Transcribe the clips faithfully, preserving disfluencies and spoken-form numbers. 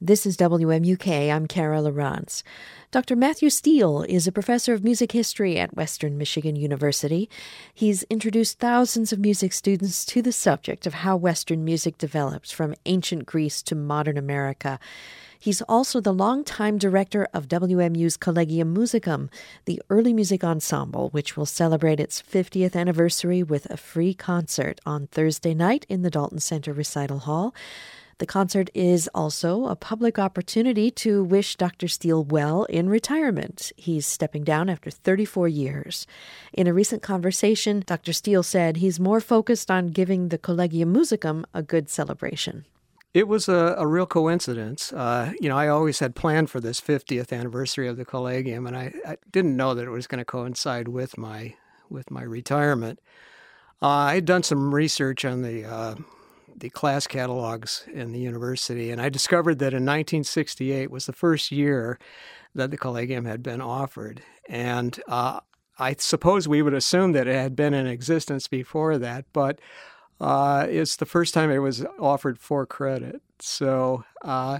This is W M U K. I'm Kara Lawrence. Doctor Matthew Steele is a professor of music history at Western Michigan University. He's introduced thousands of music students to the subject of how Western music developed from ancient Greece to modern America. He's also the longtime director of W M U's Collegium Musicum, the early music ensemble, which will celebrate its fiftieth anniversary with a free concert on Thursday night in the Dalton Center Recital Hall. The concert is also a public opportunity to wish Doctor Steele well in retirement. He's stepping down after thirty-four years. In a recent conversation, Doctor Steele said he's more focused on giving the Collegium Musicum a good celebration. It was a, a real coincidence. Uh, you know, I always had planned for this fiftieth anniversary of the Collegium, and I, I didn't know that it was going to coincide with my with my retirement. Uh, I had done some research on the uh, the class catalogs in the university, and I discovered that in nineteen sixty-eight was the first year that the Collegium had been offered. And uh, I suppose we would assume that it had been in existence before that, but uh, it's the first time it was offered for credit. So uh,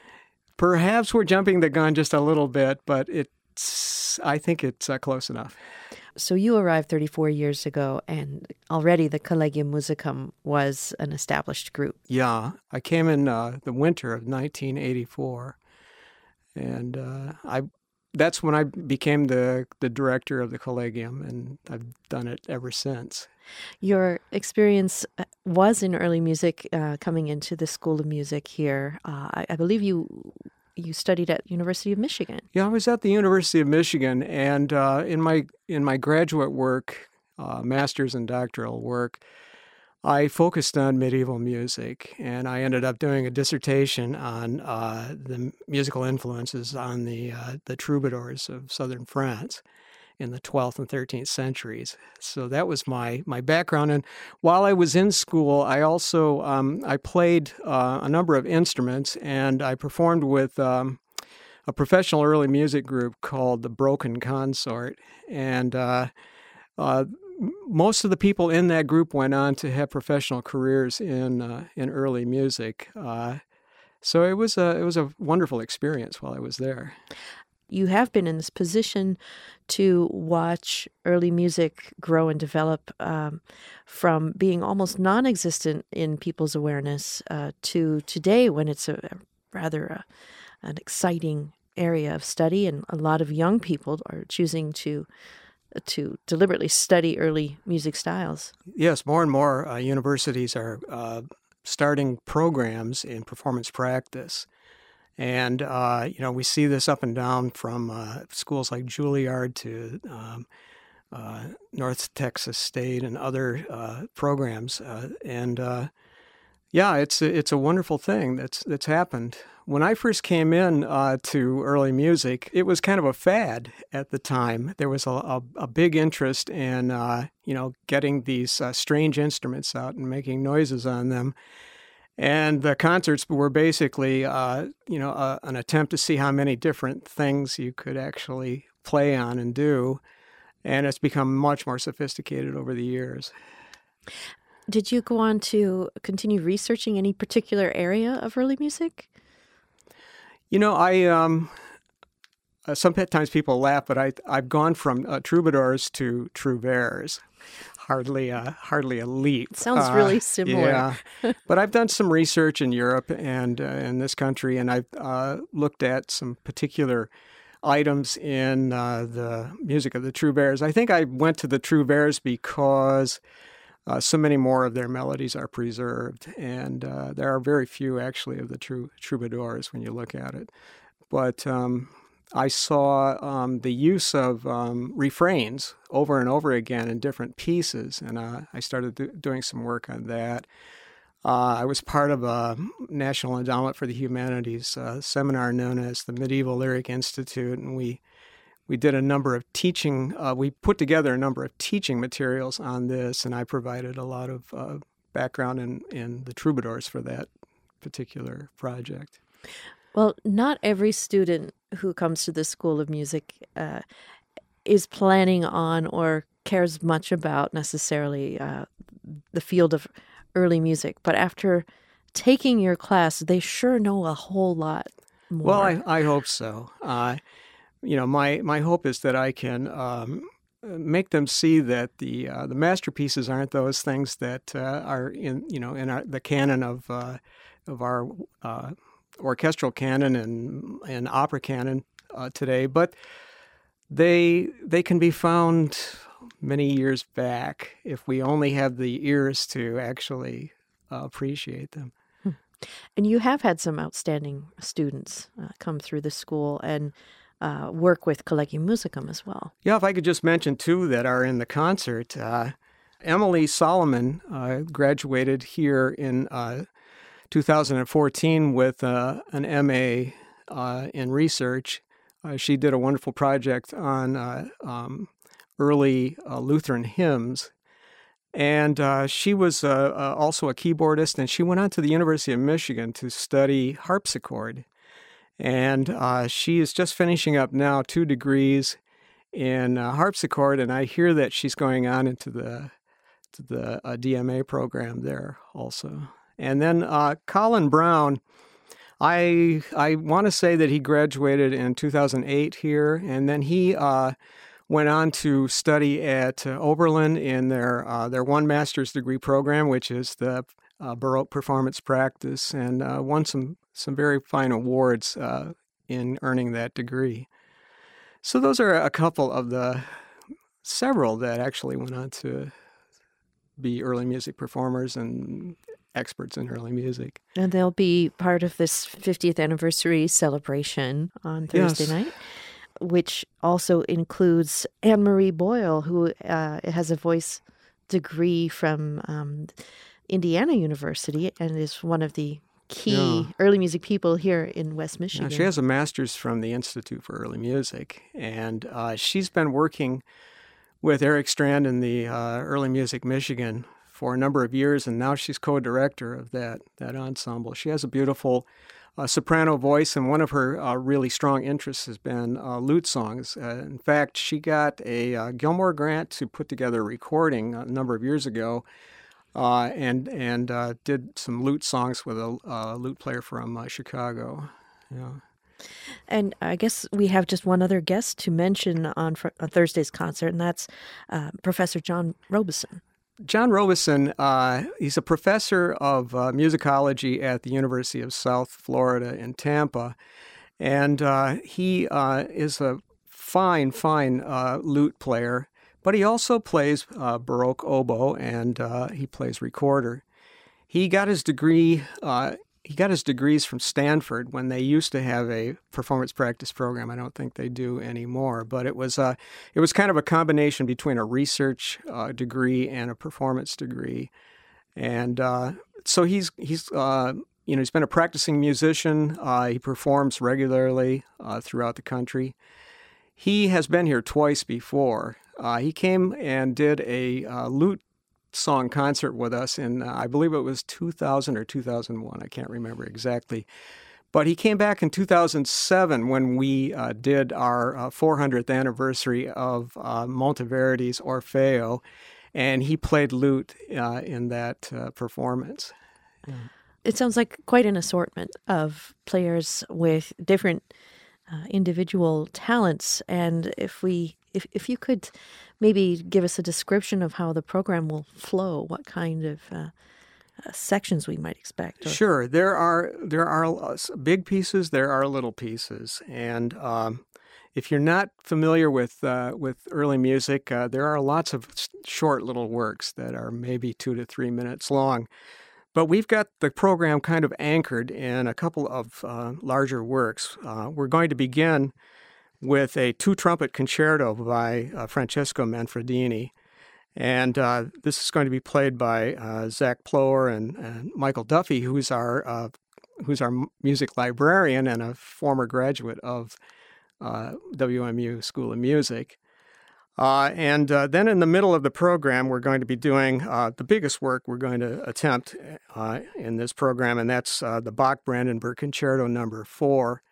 perhaps we're jumping the gun just a little bit, but it's I think it's uh, close enough. So you arrived thirty-four years ago, and already the Collegium Musicum was an established group. Yeah, I came in uh, the winter of nineteen eighty-four, and uh, I that's when I became the, the director of the Collegium, and I've done it ever since. Your experience was in early music, uh, coming into the School of Music here. Uh, I, I believe you you studied at University of Michigan. Yeah, I was at the University of Michigan, and uh, in my in my graduate work, uh, master's and doctoral work, I focused on medieval music, and I ended up doing a dissertation on uh, the musical influences on the uh, the troubadours of southern France in the twelfth and thirteenth centuries. So that was my my background. And while I was in school, I also um, I played uh, a number of instruments, and I performed with um, a professional early music group called the Broken Consort. And uh, uh, most of the people in that group went on to have professional careers in uh, in early music. Uh, so it was a it was a wonderful experience while I was there. You have been in this position to watch early music grow and develop um, from being almost non-existent in people's awareness uh, to today, when it's a, a rather a, an exciting area of study, and a lot of young people are choosing to to deliberately study early music styles. Yes, more and more uh, universities are uh, starting programs in performance practice. And, uh, you know, we see this up and down from uh, schools like Juilliard to um, uh, North Texas State and other uh, programs. Uh, and, uh, yeah, it's a, it's a wonderful thing that's that's happened. When I first came in uh, to early music, it was kind of a fad at the time. There was a, a, a big interest in, uh, you know, getting these uh, strange instruments out and making noises on them. And the concerts were basically, uh, you know, uh, an attempt to see how many different things you could actually play on and do. And it's become much more sophisticated over the years. Did you go on to continue researching any particular area of early music? You know, I um, uh, sometimes people laugh, but I I've gone from uh, troubadours to trouvères. Hardly, uh, hardly a leap. Sounds uh, really similar. Yeah, but I've done some research in Europe and uh, in this country, and I've uh, looked at some particular items in uh, the music of the trouvères. I think I went to the trouvères because uh, so many more of their melodies are preserved, and uh, there are very few actually of the trou- troubadours when you look at it. But um, I saw um, the use of um, refrains over and over again in different pieces, and uh, I started do- doing some work on that. Uh, I was part of a National Endowment for the Humanities uh, seminar known as the Medieval Lyric Institute, and we we did a number of teaching, uh, we put together a number of teaching materials on this, and I provided a lot of uh, background in, in the troubadours for that particular project. Well, not every student who comes to the School of Music uh, is planning on or cares much about necessarily uh, the field of early music. But after taking your class, they sure know a whole lot more. Well, I, I hope so. Uh, you know, my, my hope is that I can um, make them see that the uh, the masterpieces aren't those things that uh, are in you know in our, the canon of uh, of our uh, orchestral canon and and opera canon uh, today, but they they can be found many years back if we only have the ears to actually uh, appreciate them. And you have had some outstanding students uh, come through the school and uh, work with Collegium Musicum as well. Yeah, if I could just mention two that are in the concert. Uh, Emily Solomon uh, graduated here in uh, two thousand fourteen with uh, an M A uh, in research. Uh, she did a wonderful project on uh, um, early uh, Lutheran hymns. And uh, she was uh, uh, also a keyboardist, and she went on to the University of Michigan to study harpsichord. And uh, she is just finishing up now two degrees in uh, harpsichord, and I hear that she's going on into the to the uh, D M A program there also. And then uh, Colin Brown, I I want to say that he graduated in two thousand eight here, and then he uh, went on to study at uh, Oberlin in their uh, their one master's degree program, which is the uh, Baroque performance practice, and uh, won some some very fine awards uh, in earning that degree. So those are a couple of the several that actually went on to be early music performers and experts in early music. And they'll be part of this fiftieth anniversary celebration on Thursday Yes. night, which also includes Anne-Marie Boyle, who uh, has a voice degree from um, Indiana University and is one of the key Yeah. early music people here in West Michigan. Now, she has a master's from the Institute for Early Music, and uh, she's been working with Eric Strand in the uh, Early Music Michigan for a number of years, and now she's co-director of that that ensemble. She has a beautiful uh, soprano voice, and one of her uh, really strong interests has been uh, lute songs. Uh, in fact, she got a uh, Gilmore grant to put together a recording a number of years ago, uh, and and uh, did some lute songs with a uh, lute player from uh, Chicago. Yeah. And I guess we have just one other guest to mention on, fr- on Thursday's concert, and that's uh, Professor John Robeson. John Robeson, uh, he's a professor of uh, musicology at the University of South Florida in Tampa, and uh, he uh, is a fine, fine uh, lute player, but he also plays uh, Baroque oboe, and uh, he plays recorder. He got his degree uh, He got his degrees from Stanford when they used to have a performance practice program. I don't think they do anymore, but it was uh, it was kind of a combination between a research uh, degree and a performance degree, and uh, so he's he's uh, you know he's been a practicing musician. Uh, he performs regularly uh, throughout the country. He has been here twice before. Uh, he came and did a uh, lute song concert with us in, uh, I believe it was two thousand or two thousand one. I can't remember exactly. But he came back in two thousand seven when we uh, did our uh, four hundredth anniversary of uh, Monteverdi's Orfeo, and he played lute uh, in that uh, performance. Yeah. It sounds like quite an assortment of players with different uh, individual talents. And if we, if if you could maybe give us a description of how the program will flow, what kind of uh, uh, sections we might expect. Or... Sure, there are there are big pieces, there are little pieces, and um, if you're not familiar with uh, with early music, uh, there are lots of short little works that are maybe two to three minutes long. But we've got the program kind of anchored in a couple of uh, larger works. Uh, we're going to begin with a two-trumpet concerto by uh, Francesco Manfredini. And uh, this is going to be played by uh, Zach Plower and, and Michael Duffy, who's our uh, who's our music librarian and a former graduate of uh, W M U School of Music. Uh, and uh, then in the middle of the program, we're going to be doing uh, the biggest work we're going to attempt uh, in this program, and that's uh, the Bach-Brandenburg Concerto Number Four,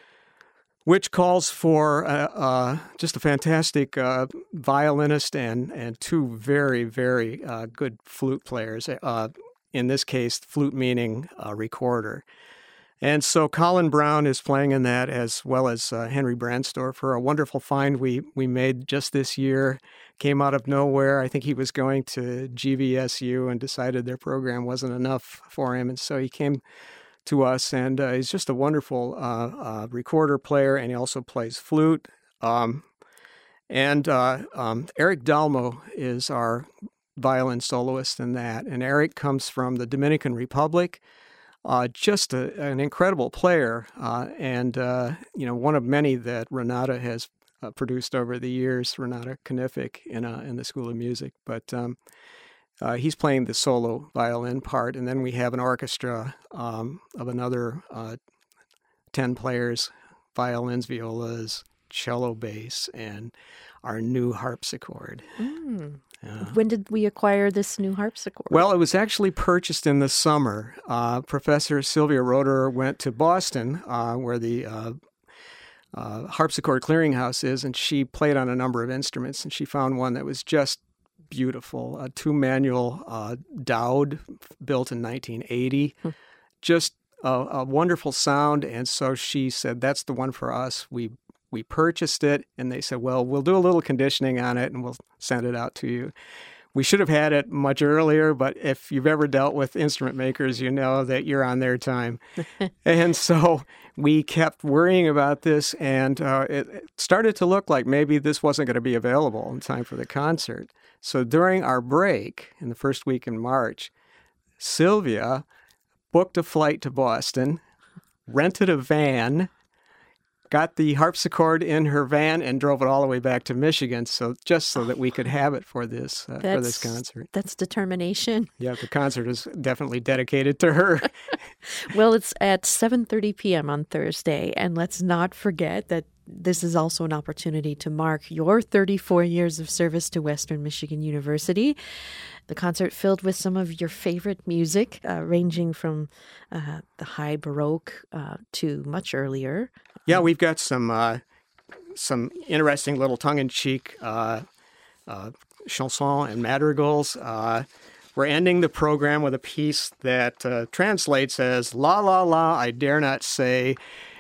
which calls for uh, uh, just a fantastic uh, violinist and, and two very, very uh, good flute players. Uh, in this case, flute meaning uh, recorder. And so Colin Brown is playing in that, as well as uh, Henry Brandstorfer, a wonderful find we we made just this year. Came out of nowhere. I think he was going to G V S U and decided their program wasn't enough for him. And so he came to us, and uh, he's just a wonderful uh, uh, recorder player, and he also plays flute. Um, and uh, um, Eric Dalmo is our violin soloist in that. And Eric comes from the Dominican Republic. Uh, just a, an incredible player, uh, and uh, you know, one of many that Renata has uh, produced over the years. Renata Knifick in uh, in the School of Music, but um, uh, he's playing the solo violin part, and then we have an orchestra um, of another uh, ten players: violins, violas, cello, bass, and our new harpsichord. Mm. Uh, when did we acquire this new harpsichord? Well, it was actually purchased in the summer. Uh, Professor Sylvia Roeder went to Boston, uh, where the uh, uh, harpsichord clearinghouse is, and she played on a number of instruments, and she found one that was just beautiful, a two-manual uh, Dowd built in nineteen eighty. Hmm. Just a, a wonderful sound, and so she said, that's the one for us. We We purchased it, and they said, well, we'll do a little conditioning on it, and we'll send it out to you. We should have had it much earlier, but if you've ever dealt with instrument makers, you know that you're on their time. And so we kept worrying about this, and uh, it, it started to look like maybe this wasn't going to be available in time for the concert. So during our break, in the first week in March, Sylvia booked a flight to Boston, rented a van, got the harpsichord in her van, and drove it all the way back to Michigan, so just so that we could have it for this uh, for this concert. That's determination. Yeah, the concert is definitely dedicated to her. Well, it's at seven thirty p.m. on Thursday, and let's not forget that this is also an opportunity to mark your thirty-four years of service to Western Michigan University. The concert filled with some of your favorite music, uh, ranging from uh, the high Baroque uh, to much earlier. Yeah, we've got some uh, some interesting little tongue-in-cheek uh, uh, chansons and madrigals. Uh, we're ending the program with a piece that uh, translates as "La La La, I Dare Not Say,"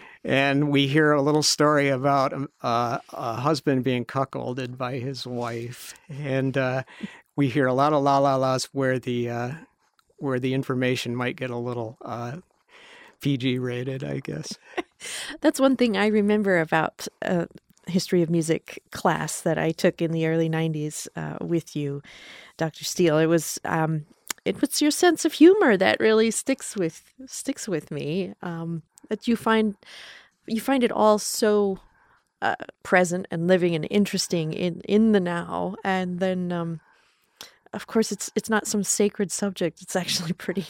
and we hear a little story about uh, a husband being cuckolded by his wife, and uh, we hear a lot of "La La Las" where the uh, where the information might get a little uh, P G rated, I guess. That's one thing I remember about a history of music class that I took in the early nineties uh, with you, Doctor Steele. It was um, it was your sense of humor that really sticks with sticks with me. Um, that you find you find it all so uh, present and living and interesting in, in the now, and then um, of course it's it's not some sacred subject. It's actually pretty.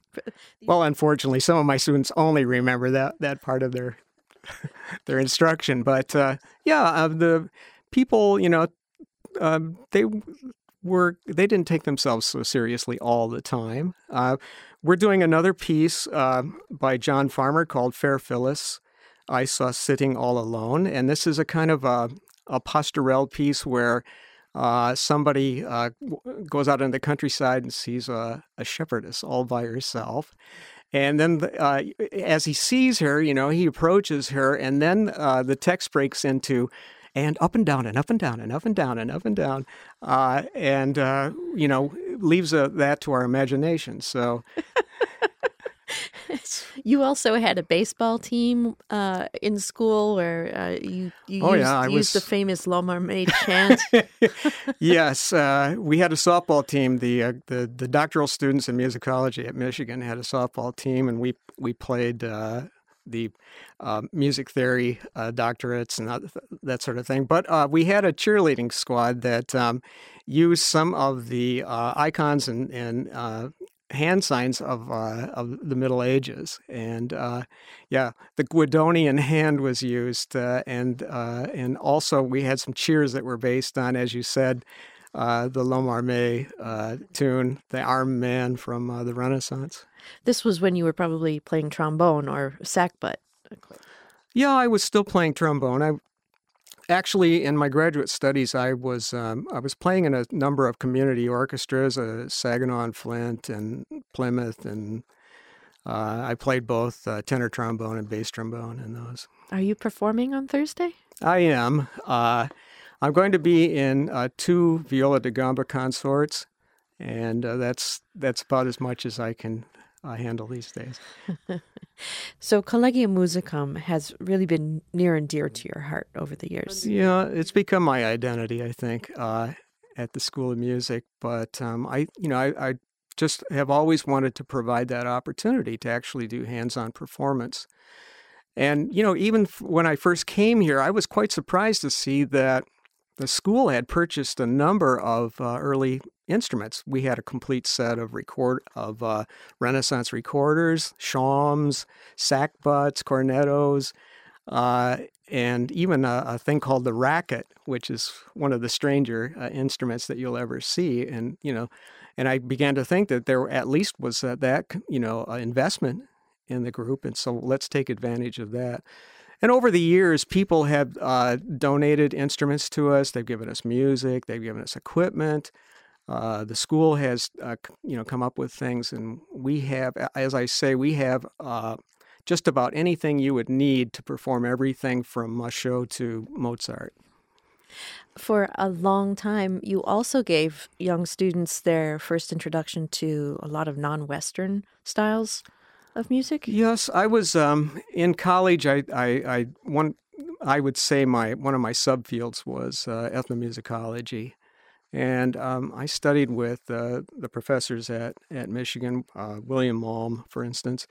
Well, unfortunately, some of my students only remember that, that part of their their instruction. But uh, yeah, uh, the people, you know, um, they were they didn't take themselves so seriously all the time. Uh, we're doing another piece uh, by John Farmer called "Fair Phyllis, I Saw Sitting All Alone," and this is a kind of a, a pastorelle piece where Uh, somebody uh, goes out in the countryside and sees a, a shepherdess all by herself. And then uh, as he sees her, you know, he approaches her, and then uh, the text breaks into, and up and down and up and down and up and down and up and down, uh, and, uh, you know, leaves uh, that to our imagination. So... You also had a baseball team uh, in school where uh, you, you oh, used, yeah, I used was... the famous L'Amour chant. Yes, uh, we had a softball team. The, uh, the the doctoral students in musicology at Michigan had a softball team, and we we played uh, the uh, music theory uh, doctorates and that, that sort of thing. But uh, we had a cheerleading squad that um, used some of the uh, icons and and uh, hand signs of uh, of the Middle Ages, and uh, yeah, the Guidonian hand was used, uh, and uh, and also we had some cheers that were based on, as you said, uh, the L'Amour uh, tune, the Armed Man from uh, the Renaissance. This was when you were probably playing trombone or sackbut. Yeah, I was still playing trombone. I Actually, in my graduate studies, I was um, I was playing in a number of community orchestras, uh, Saginaw and Flint and Plymouth, and uh, I played both uh, tenor trombone and bass trombone in those. Are you performing on Thursday? I am. Uh, I'm going to be in uh, two viola da gamba consorts, and uh, that's that's about as much as I can uh, handle these days. So Collegium Musicum has really been near and dear to your heart over the years. Yeah, it's become my identity, I think, uh, at the School of Music. But um, I, you know, I, I just have always wanted to provide that opportunity to actually do hands-on performance. And, you know, even f- when I first came here, I was quite surprised to see that the school had purchased a number of uh, early instruments. We had a complete set of record of uh, Renaissance recorders, shawms, sackbuts, cornetos, uh, and even a, a thing called the racket, which is one of the stranger uh, instruments that you'll ever see. And you know, and I began to think that there at least was uh, that you know uh, investment in the group, and so let's take advantage of that. And over the years, people have uh, donated instruments to us. They've given us music. They've given us equipment. Uh, the school has, uh, you know, come up with things, and we have, as I say, we have uh, just about anything you would need to perform everything from Musho to Mozart. For a long time, you also gave young students their first introduction to a lot of non-Western styles of music? Yes, I was um, in college. I, I, I, one, I would say my one of my subfields was uh, ethnomusicology, and um, I studied with uh, the professors at at Michigan, uh, William Malm, for instance,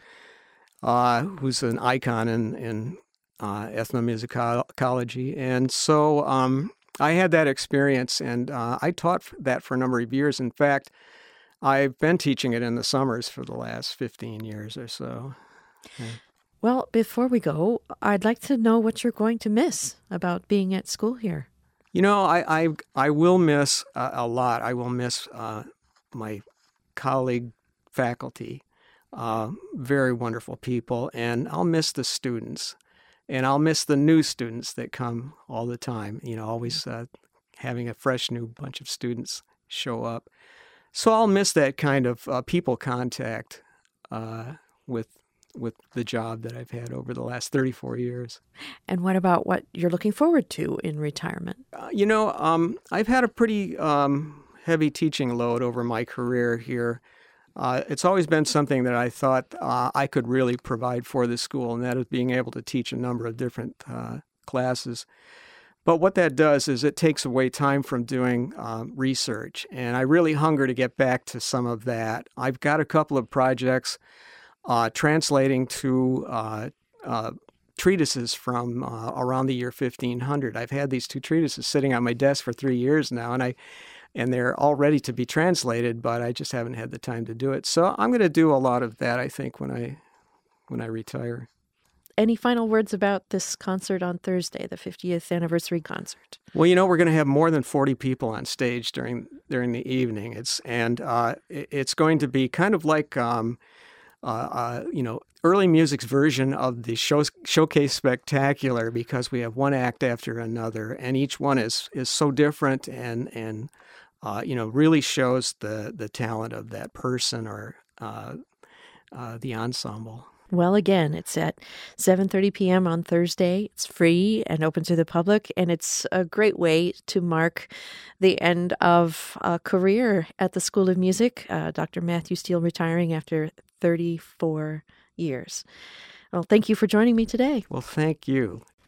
uh, who's an icon in in uh, ethnomusicology, and so um, I had that experience, and uh, I taught that for a number of years. In fact, I've been teaching it in the summers for the last fifteen years or so. Yeah. Well, before we go, I'd like to know what you're going to miss about being at school here. You know, I I, I will miss uh, a lot. I will miss uh, my colleague faculty, uh, very wonderful people, and I'll miss the students, and I'll miss the new students that come all the time. You know, always uh, having a fresh new bunch of students show up. So I'll miss that kind of uh, people contact uh, with with the job that I've had over the last thirty-four years. And what about what you're looking forward to in retirement? Uh, you know, um, I've had a pretty um, heavy teaching load over my career here. Uh, it's always been something that I thought uh, I could really provide for the school, and that is being able to teach a number of different uh, classes. But what that does is it takes away time from doing um, research, and I really hunger to get back to some of that. I've got a couple of projects uh, translating to uh, uh, treatises from uh, around the year fifteen hundred. I've had these two treatises sitting on my desk for three years now, and I and they're all ready to be translated, but I just haven't had the time to do it. So I'm going to do a lot of that, I think, when I when I retire. Any final words about this concert on Thursday, the fiftieth anniversary concert? Well, you know, we're going to have more than forty people on stage during during the evening. It's and uh, it's going to be kind of like um, uh, uh, you know, early music's version of the show, Showcase Spectacular, because we have one act after another, and each one is is so different and and uh, you know, really shows the the talent of that person or uh, uh, the ensemble. Well, again, it's at seven thirty p.m. on Thursday. It's free and open to the public, and it's a great way to mark the end of a career at the School of Music. Uh, Doctor Matthew Steele retiring after thirty-four years. Well, thank you for joining me today. Well, thank you.